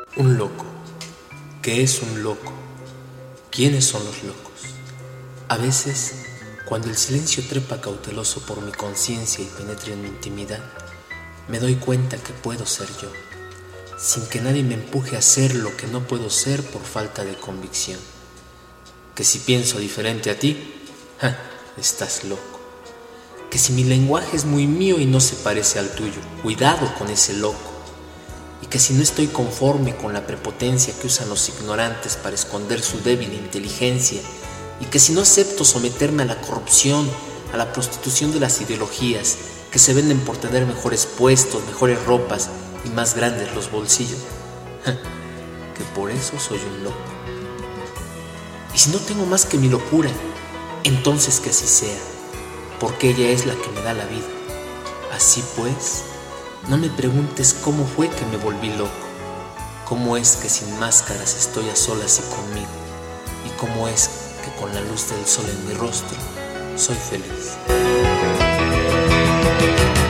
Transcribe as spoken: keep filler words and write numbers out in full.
Un loco. ¿Qué es un loco? ¿Quiénes son los locos? A veces, cuando el silencio trepa cauteloso por mi conciencia y penetra en mi intimidad, me doy cuenta que puedo ser yo, sin que nadie me empuje a ser lo que no puedo ser por falta de convicción. Que si pienso diferente a ti, ¡ja!, estás loco. Que si mi lenguaje es muy mío y no se parece al tuyo, cuidado con ese loco. Y que si no estoy conforme con la prepotencia que usan los ignorantes para esconder su débil inteligencia, y que si no acepto someterme a la corrupción, a la prostitución de las ideologías que se venden por tener mejores puestos, mejores ropas y más grandes los bolsillos, que por eso soy un loco. Y si no tengo más que mi locura, entonces que así sea, porque ella es la que me da la vida. Así pues, no me preguntes cómo fue que me volví loco, cómo es que sin máscaras estoy a solas y conmigo, y cómo es que con la luz del sol en mi rostro soy feliz.